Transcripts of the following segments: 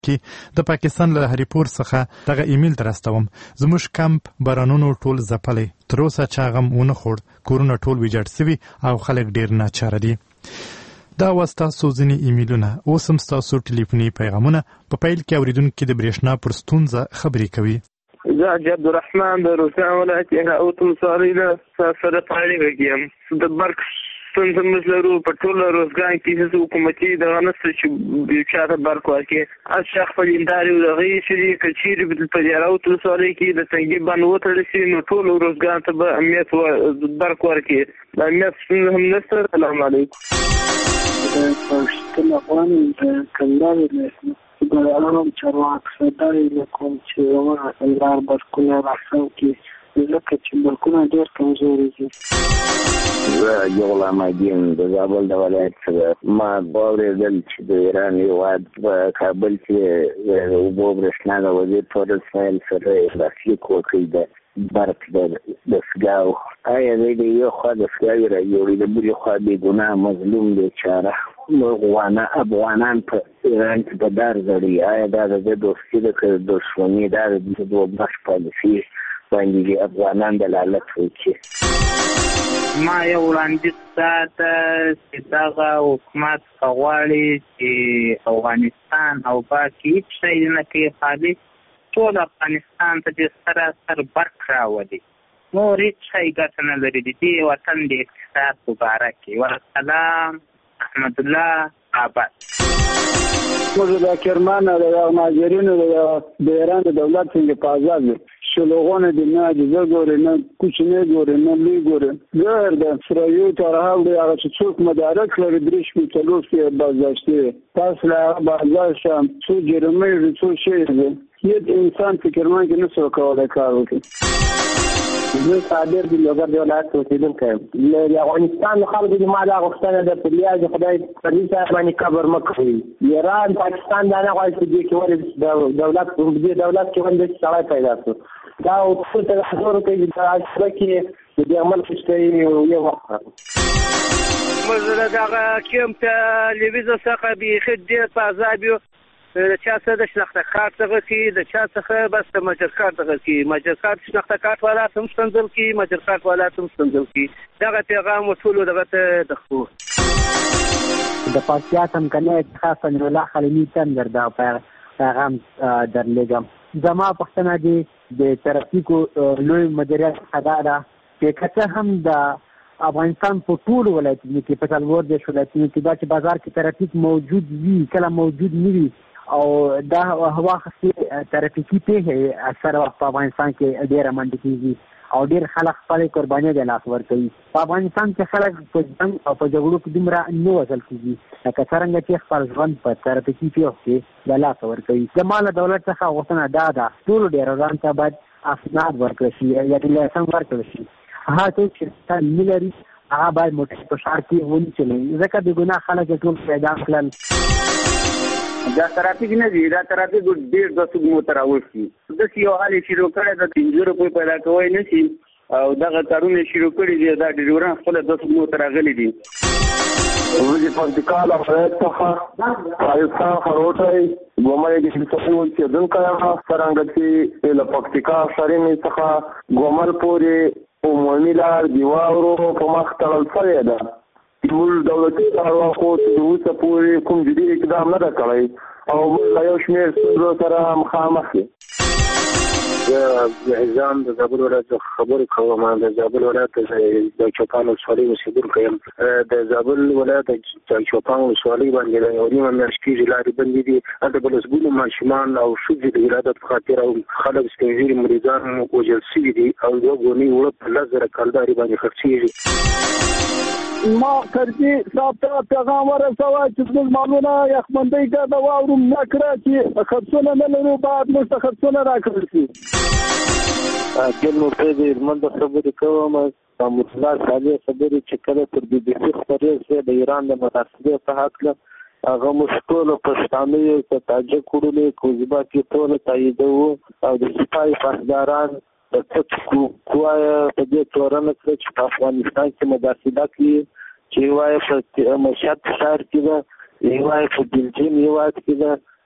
کې د پاکستان له هریپور څخه دغه ایمیل درستوم. زموږ کمپ بارانونو ټول ځپلی، تر اوسه چا غم ونه خوړ، کورونه ټول ویجاړ سوي او خلک ډیر ناچاره دي. دا ستاسو ځینې ایمیلونه. اوس هم ستاسو ټلیفوني پیغامونه. په پیل کې اورېدونکي د برېښنا پر ستونزه خبرې کوي. زه حاجي عبدالرحمن د روسان ولایت هراوت ولسوالۍ له سره فارغ یم. د برق ستونزه موږ لرو په ټوله روزګان کې. هېڅ حکومتي دغه نشته چې یو چا ته برق ورکړي. هر چا خپل هندارې او دغه یې شي که چېرې په دې هراوت ولسوالۍ کې د تنګي بند وتړل شي نو ټولو روزګان ته به امنیت برق ورکړي. د امنیت ستونزه هم نشته. السلام علیکم. پښتون افغان د کندهار ولایت د عالم چارواکو صدای کوم چې عمر لار برقونه راځو کې ځکه چې برقونه ډېر کمزوري دي. زه غلام الدین د زابل د ولایت څخه. ما واورېدل چې د ایران هېواد په کابل کې د اوبو برېښنا د وزیر طارق اسماعیل سره لاسلیک وکړی د برق د دستګاو. آیا دی د یو خوا دستګاوې راجوړي، د بلې خوا بېګناه مظلوم بیچاره افغانان په ایران کې په دار زړي؟ آیا دا د ده دوستي ده که دښمني؟ دا د ده دوه بخش پالیسي باندې افغانان دلالت وکړي. ما یو وړاندیز دا ده چې دغه حکومت غواړي چې افغانستان او باقي هېڅ شی نه کوي، خالي ټول افغانستان ته د سراسر برق راولي. نور هېڅ شی ګټه نه لري د دې وطن د اقتصاد په باره کې. والسلام، احمد الله آباد. موږ د کرمان د مهاجرینو د ایران د دولت څنګه په آزاد دي. شلوغونه دي، نه عجزه ګوري، نه کوچنی ګوري، نه لوی ګوري. ظاهر ده سرایو ترها وړي هغه چې څوک مدارک لري 3 شپې 4 شپې بازداشتي. تاسو له هغه بازداشت څو جرمۍ دي، څو شی دي. هیڅ انسان په کرمان کې نه څه کولی کار وکړي. زه صابر د لوګر د ولایت اوسېدونکی یم. د افغانستان خلکو د ما دا غوښتنه ده په لیاز خدای پردي صاحب باندې قبر مه کوئ. ایران پاکستان دا نه غواړي چې دې کې ولې دولت کې ولې داسې سړی پیدا شو. دا ټول ته حضور کوي چې دا عصره کې د دې عمل کښته یو وخت موږ له دغه کیمپ تلویزیون څخه بیخي ډېر په عذاب یو. د چا څخه د شناخته کارت څخه کې، د چا څخه بس د مجر کارت څخه کې. مجر کارت شناخته کارت والا هم ستنزل کې، مجر کارت والا هم ستنزل کې. دغه پیغام ټولو دغه ته د خو د پاکستان کمپنۍ خاصه الله خلیمی تندر دا پیغام درلېږم. زما پښتنه دي د ترافیکو لوی مدیریت ادا ده چې کته هم د افغانستان په ټول ولایتونو کې په څلور د ولایتونو کې دا چې بازار کې ترافیک موجود وي کله موجود نه وي او دا هوا خاصه ترافیکي پیښې اکثر وخت په افغانستان کې ډېر منډه کیږي او ډېر خلک خپل قرباني د لاس ورکوي. په افغانستان کې خلک په جنگ او په جګړو کې دومره نه وژل کیږي لکه څرنګه چې خپل ژوند په ترافیکي پیښو کې د لاس ورکوي. زما له دولت څخه غوښتنه دا ده ټولو ډرایورانو ته باید اسناد ورکړل شي یا لایسنس ورکړل شي. هغه څوک چې نه لري هغه باید موټر په ښار کې ونه چلوي ځکه د ګناه خلک ټول پیدا کړل. دا ترافیک نه دی، دا ترافیک ډېر د سګمو تر اوسي. داسې یو حال شروع کړی د 5 روپۍ پیدا کوی نه شي او دغه کارونه شروع کړي دي. دا ډریوران خپل د سګمو تر راغلي دي. ورځې پکتیکا له ولایت څخه پاکستان خروټی ګومرې کې چې اوسېدونکی یم. څرنګه چې له پکتیکا شرینې څخه ګومل پورې عمومي لار د واورو په مخ تړل شوې ده. موږ دولتي چارواکو تر اوسه پورې کوم جدي اقدام نه ده کړی او موږ له یو شمېر ستونزو سره مخامخ یو. زه نظام د زابل ولایت خبرې کوم. د زابل ولایت د چوپان ولسوالۍ اوسېدونکی یم. د زابل ولایت د چوپان ولسوالۍ باندې د یو نیمه میاشت کېږي لارې بندې دي. هلته به لسګونو ماشومان او ښځې د ولادت په خاطر او خلک سپین ږیري مریضان وژل شوي دي او 2 ګونۍ اوړه په 10,000 کلدارې باندې خرڅېږي. ما ترجی صاحب ته پیغام ورسوه چې زموږ مالونه یخبندۍ ته د واورو نه کړه چې خرڅونه نه لرو باید موږ ته خرڅونه راکړل شي. ګل نورپرې د هلمند خبرې کوم. الله صالح خبرې چې کله پر بي بي سي خپرې شوې د ایران د مناسبې په هکله هغه موږ ټولو پښتانه یو که تاجک وړلې که ازبک یې ټوله تاییدوو او د سپای پاسداران د څه کوایه په دې تورنه کړه چې په افغانستان کې مداخله کوي چې یو وایه په مشهد ښار کې ده، یو وایه په بلجیم هېواد کې ده،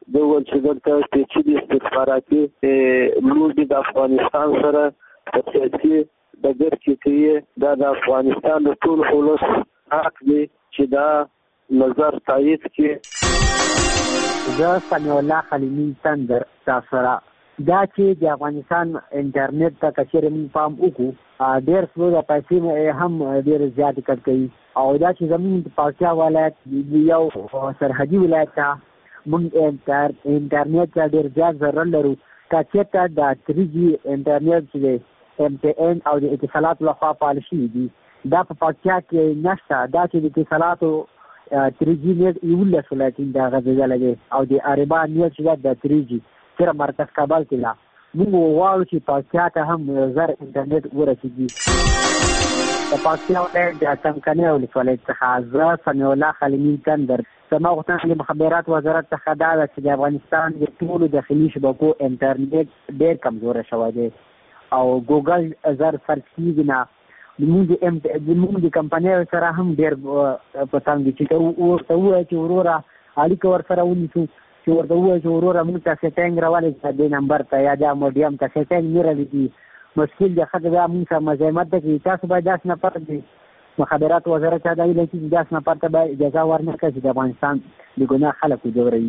د ول چې دلته پیچلي استخباراتي لوبې د افغانستان سره په سیاسي ډګر کې کوي. دا د افغانستان د ټول ولس حق دی چې دا نظر تایید کړي. زه سمیع الله خلیمي تندر تاسو را دا چې د افغانستان انټرنیټ ته کچېرې موږ پام وکړو ډېر څلو د پیسې هم ډېر زیات کټ کوي او دا چې زموږ پکتیا ولایت یو سرحدي ولایت ته موږ انټرنیټ ته ډېر زیات ضرر لرو. که چېرته د 3G انټرنیټ چې دی MTN او د اتصالاتو لخوا پال شوي دي دا په پکتیا کې نشته. دا چې د اتصالاتو 3G نیټ 11 ولایتونو ته غځېدلی دی او د اریبا نیټ چې ده د 3G صرف مرکز کابل کې لا. موږ غواړو چې پکتیا ته هم زر انټرنیټ ورسېږي. د پکتیا ولایت د څمکنیو ولسوالۍ څخه زه سمیع الله خلیمي تندر. زما غوښتنه د مخابرات وزارت څخه دا ده چې د افغانستان د ټولو داخلي شبکو انټرنیټ ډېر کمزوری شوی دی او ګوګل زر سرچ کېږي نه. زموږ د کمپنیو سره هم ډېر په تنګ دي چې ورته ووایي چې وروره اړیکه ورسره ونیسو چې ورته ووایي چې وروره موږ ته سیټینګ راولې چې دې نمبر ته یا دا موډیم ته سیټینګ نه رالیږي مشکل دی. ښه بیا موږ سره مزاحمت ده چې تاسو باید داسې نفر دی مخابرات وزارت ته دا ویلی چې داسې نفر ته باید اجازه ورنه کړي چې د افغانستان د ګناه خلک وځوروي.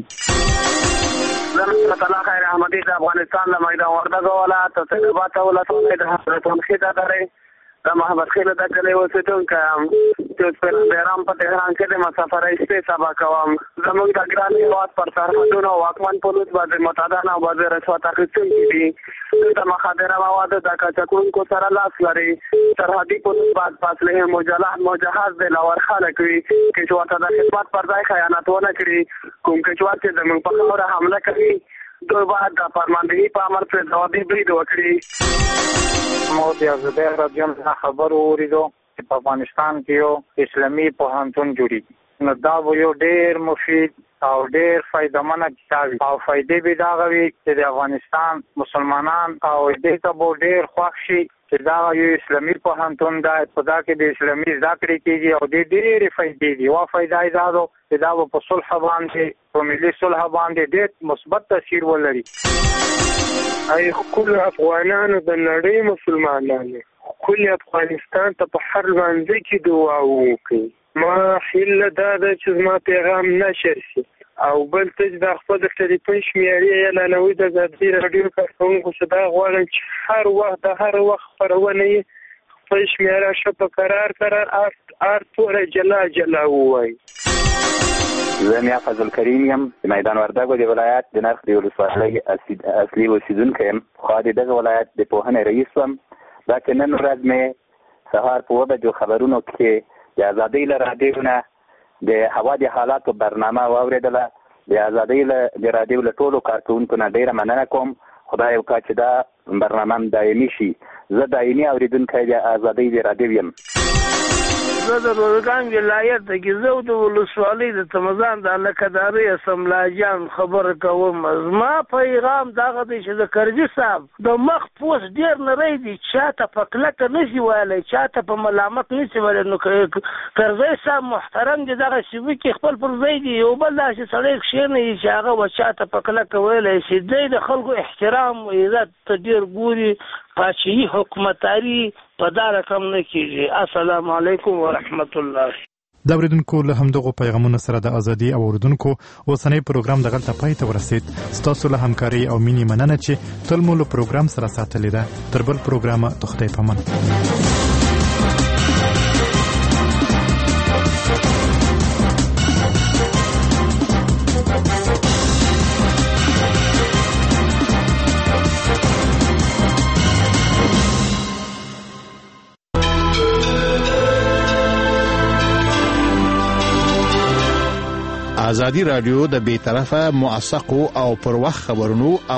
الله خیر احمدي د افغانستان د میدان وردګو ولایت تقریبات ولایت د حضرت خیدا درې د محمد خیل د کلی اوسېدونکی یم چې په بهرام په تهران کې د مسافرۍ سبا کوم. زموږ د ګران هېواد پر سرحدونو واکمن پولیس باندې متعدد او باندې رشوت اخیستونکي دي. د مخدره موادو د قاچاقونکو سره لاس لري. سرحدي پولیس باید فاصله مجهز د لاور خلک وي چې ورته د خدمت پر ځای خیانت ونه کړي. کوم کچوات چې زموږ په خاوره حمله کوي دوی باید د فرماندهي په امر پرې ځوابي برید وکړي. مو د زبیر رضی الله خبر اوریدو چې په افغانستان کې یو اسلامي پوهنتون جوړیږي. نو دا به یو ډېر مفید او ډېر فایدهمنه کتاب وي او فایدې به دا وي چې د افغانستان مسلمانان او دې ته به ډېر خوښ شي چې دا یو اسلامي پوهنتون دی. په دا کې د اسلامي زده کړې کېږي او ډېرې فایدې دي. یوه فایده یې دا ده چې دا به په صلح باندې په ملي صلح باندې ډېر مثبت تاثیر ولري. ای خپل افغانانو د نړۍ مسلمانانو خپل افغانستان ته په هر لمانځه کې دعا وکړي. ما هیله دا ده چې زما پیغام نشر شي او بل ته چې د خپل د ټلیفون شمیرې اعلانوي د ازادي راډیو کارکوونکو څخه دا غواړم چې هر وخت خپرونه یې خپل شمیره ښه په قرار توره جلا ووایي. زه میا فضل کریم یم د میدان وردګو د ولایت د نرخ د ولسوالۍ اصلي اوسېدونکی یم. خو د دغه ولایت د پوهنې رئیس وم. دا چې نن ورځ مې سهار په 9 بجو خبرونو کې د ازادۍ له راډیو نه د هوا د حالاتو برنامه واورېدله. د ازادۍ د راډیو له ټولو کارکوونکو نه ډېره مننه کوم. خدای وکړه چې دا برنامه دایمي شي. زه دایمي اورېدونکی د ازادۍ د راډیو یم. زه د روزګان ولایت د ګیزو د ولسوالۍ د تمزان د لکداري اسملا جان خبر کوم. زما پیغام دغه دی چې د کرجي صاحب د مخ پوس ډیر نری دی چاته په کلکه نشي ویلی چاته په ملامت نشي ویلی. نو کرزی صاحب محترم دی دغه شوي کې خپل پر ځای دی. یو بل داسې سړی کښېنوي چې هغه به چاته په کلکه ویلی شي. دی د خلکو احترام عزت ته ډېر ګوري. پاچاهي حکومتداري په دا رقم نه کېږي. السلام علیکم ورحمت الله. د اوریدونکو له همدغو پیغامونو سره د ازادي او اوریدونکو اوسنی پروګرام دغلته پای ته ورسید. ستاسو له همکارۍ او مینې مننه چې تل مو له پروګرام سره ساتلې ده. تر بل پروګرامه د خدای په امان. ازادي راډیو د بیطرفه موثقو او پر وخت خبرونو